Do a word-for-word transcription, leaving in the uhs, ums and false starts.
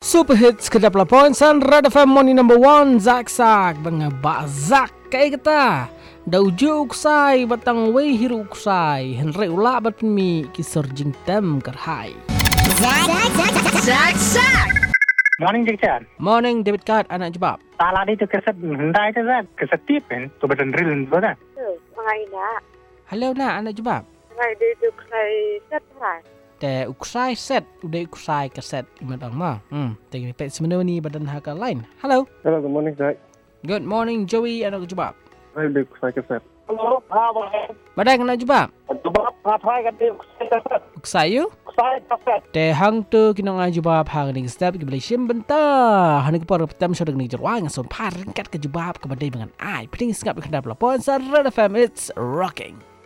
Super Hits kedap laporan San Red F M Morning Number One Zak Sak Bangabak Zak Kaya kata Dau ju uksai batang wei hiru uksai Henry ulak bat mi kisar jing tem kerhai Zak Zak Zak Zak Morning, Jachan. Morning David Card anak jebab. Tala di tu keset hendai tu Zak. Keset tip kan. Tu betul drill tu kan. Mengai nak Hello nak anak jebab. Mengai dia tu saya set lah. Te uksai set udah uksai keset imadang ma. Hmm, tengok pet semenou ni badan hakal lain. Hello. Hello, good morning, Zach. Good morning Joey anak jebab. Saya Big Psycho Set. Hello, apa? Badang anak jebab. Jebab apa kan dia keset. Uksai you? Saya keset. Te hang tu kinong ajubab hang ning step ke boleh sim bentar. Han ke por petam so dengan jerwang son par ringkat ke jubab ke badai dengan ai. Peding skap ke kendap lapon San Red F M it's rocking.